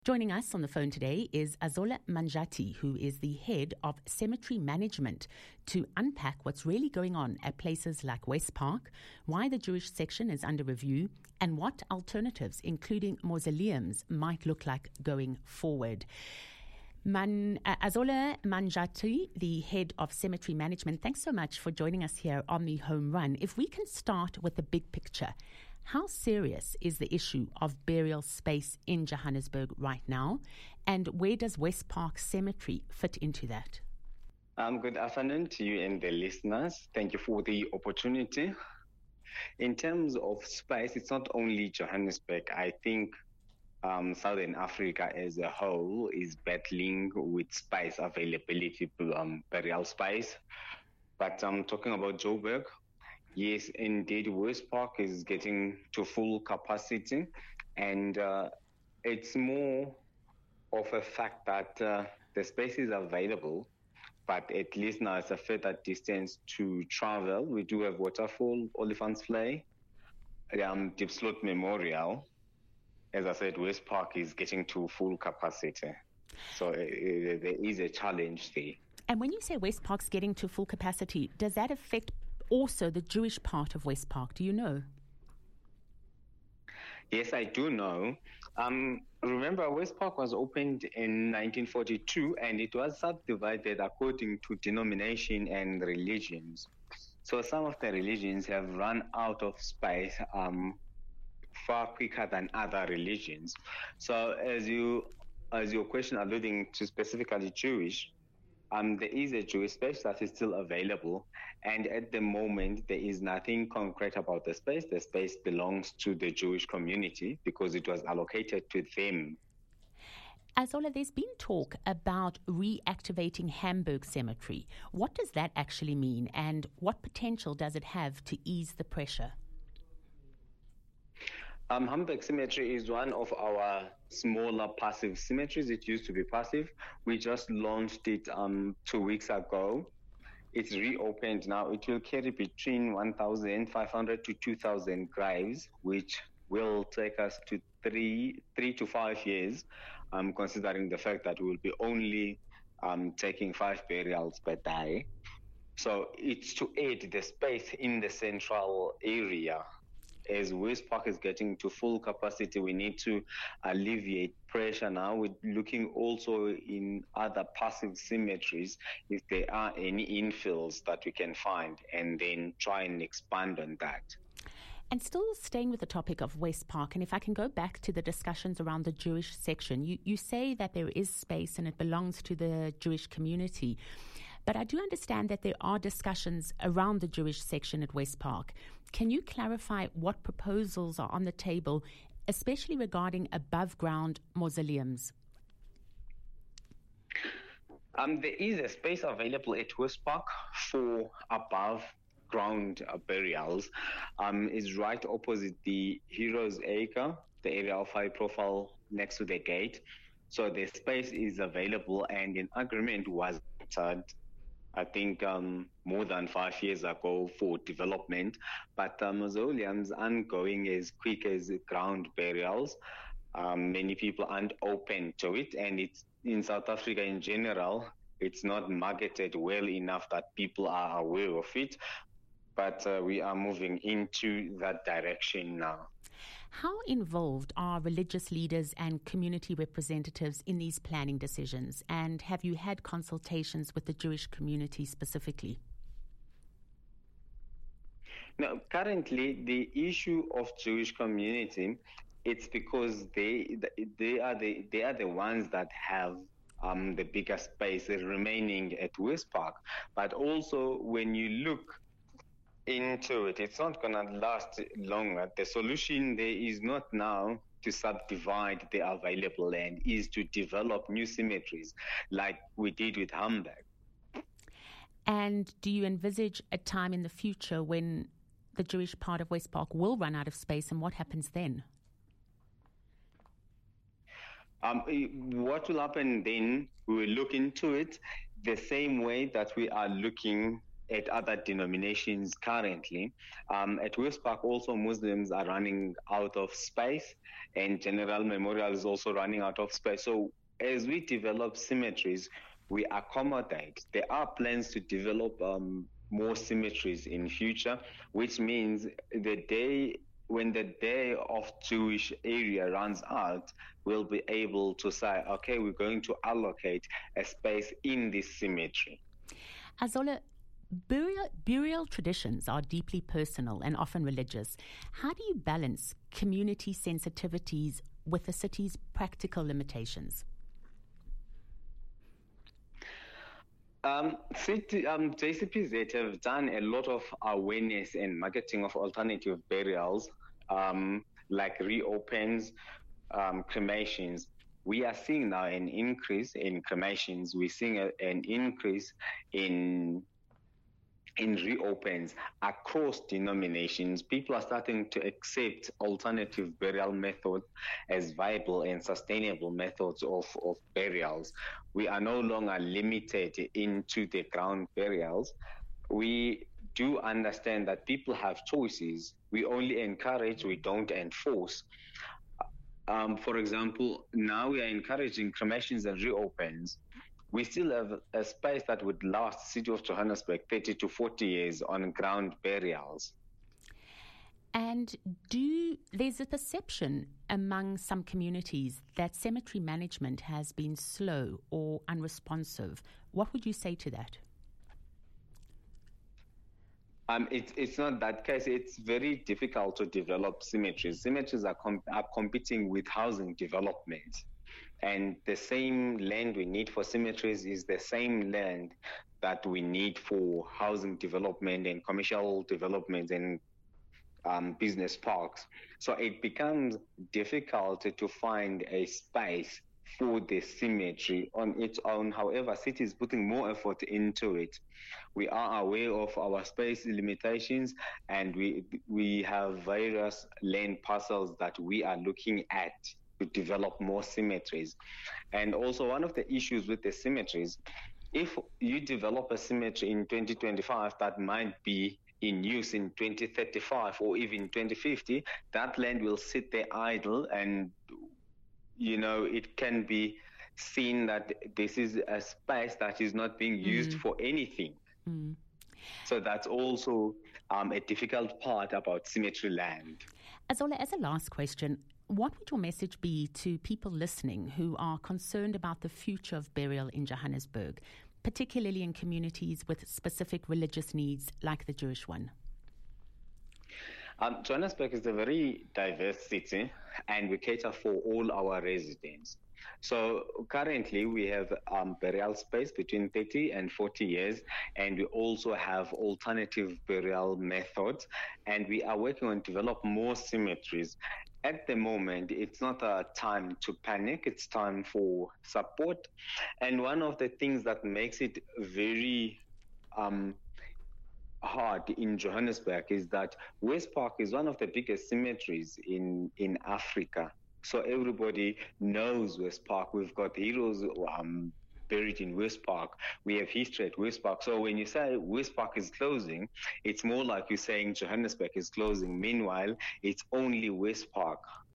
Joining us on the phone today is Azola Manjati, who is the head of cemetery management, to unpack what's really going on at places like West Park, why the Jewish section is under review, and what alternatives, including mausoleums, might look like going forward. Azola Manjati, the head of cemetery management, thanks so much for joining us here on the Home Run. If we can start with the big picture, how serious is the issue of burial space in Johannesburg right now, and where does West Park Cemetery fit into that? Good afternoon to you and the listeners. Thank you for the opportunity. In terms of space, it's not only Johannesburg. I think Southern Africa as a whole is battling with space availability, burial space. But I'm talking about Joburg. Yes, indeed, West Park is getting to full capacity, and it's more of a fact that the space is available, but at least now it's a further distance to travel. We do have Waterfall, Oliphant's Play, Deep Slot Memorial. As I said, West Park is getting to full capacity, so there is a challenge there. And when you say West Park's getting to full capacity, does that affect also the Jewish part of West Park? Do you know? Yes, I do know. Remember, West Park was opened in 1942 and it was subdivided according to denomination and religions. So some of the religions have run out of space far quicker than other religions. So as your question alluding to specifically Jewish, there is a Jewish space that is still available, and at the moment there is nothing concrete about the space. The space belongs to the Jewish community because it was allocated to them. Azola, there's been talk about reactivating Hamburg Cemetery. What does that actually mean, and what potential does it have to ease the pressure? Hamburg Cemetery is one of our smaller passive cemeteries. It used to be passive. We just launched it 2 weeks ago. It's reopened now. It will carry between 1,500 to 2,000 graves, which will take us to three to 5 years, considering the fact that we will be only taking 5 burials per day. So it's to aid the space in the central area. As West Park is getting to full capacity, we need to alleviate pressure now. We're looking also in other passive cemeteries if there are any infills that we can find, and then try and expand on that. And still staying with the topic of West Park, and if I can go back to the discussions around the Jewish section, you say that there is space and it belongs to the Jewish community. But I do understand that there are discussions around the Jewish section at West Park. Can you clarify what proposals are on the table, especially regarding above-ground mausoleums? There is a space available at West Park for above-ground burials. It's right opposite the Heroes Acre, the area of high profile next to the gate. So the space is available, and an agreement was entered, I think more than 5 years ago, for development, but mausoleums aren't going as quick as ground burials. Many people aren't open to it, and it's in South Africa in general, it's not marketed well enough that people are aware of it, but we are moving into that direction now. How involved are religious leaders and community representatives in these planning decisions? And have you had consultations with the Jewish community specifically? Now, currently, the issue of Jewish community, it's because they are the ones that have the bigger space remaining at West Park. But also, when you look into it, it's not going to last longer. The solution there is not now to subdivide the available land, is to develop new cemeteries like we did with Hamburg. And do you envisage a time in the future when the Jewish part of West Park will run out of space, and what happens then? What will happen then, we will look into it the same way that we are looking at other denominations currently. At West Park, also Muslims are running out of space, and General Memorial is also running out of space. So as we develop cemeteries, we accommodate. There are plans to develop more cemeteries in future, which means when the day of Jewish area runs out, we'll be able to say, okay, we're going to allocate a space in this cemetery. Azola, burial traditions are deeply personal and often religious. How do you balance community sensitivities with the city's practical limitations? JCPZ have done a lot of awareness and marketing of alternative burials, like reopens, cremations. We are seeing now an increase in cremations. We're seeing an increase in reopens across denominations. People are starting to accept alternative burial methods as viable and sustainable methods of burials. We are no longer limited into the ground burials. We do understand that people have choices. We only encourage, we don't enforce. For example, now we are encouraging cremations and reopens. We still have a space that would last the city of Johannesburg 30 to 40 years on ground burials. And there's a perception among some communities that cemetery management has been slow or unresponsive. What would you say to that? It's not that case. It's very difficult to develop cemeteries. Cemeteries are competing with housing development. And the same land we need for cemeteries is the same land that we need for housing development and commercial development and business parks. So it becomes difficult to find a space for the cemetery on its own. However, cities is putting more effort into it. We are aware of our space limitations, and we have various land parcels that we are looking at to develop more cemeteries. And also, one of the issues with the cemeteries, if you develop a cemetery in 2025 that might be in use in 2035 or even 2050, that land will sit there idle, and it can be seen that this is a space that is not being used for anything. So that's also a difficult part about cemetery land. Azola, as a last question, what would your message be to people listening who are concerned about the future of burial in Johannesburg, particularly in communities with specific religious needs like the Jewish one? Johannesburg is a very diverse city, and we cater for all our residents. So currently we have burial space between 30 and 40 years, and we also have alternative burial methods, and we are working on develop more cemeteries. At the moment, it's not a time to panic, it's time for support. And one of the things that makes it very hard in Johannesburg is that West Park is one of the biggest cemeteries in Africa. So everybody knows West Park. We've got heroes buried in West Park. We have history at West Park. So when you say West Park is closing, it's more like you're saying Johannesburg is closing. Meanwhile, it's only West Park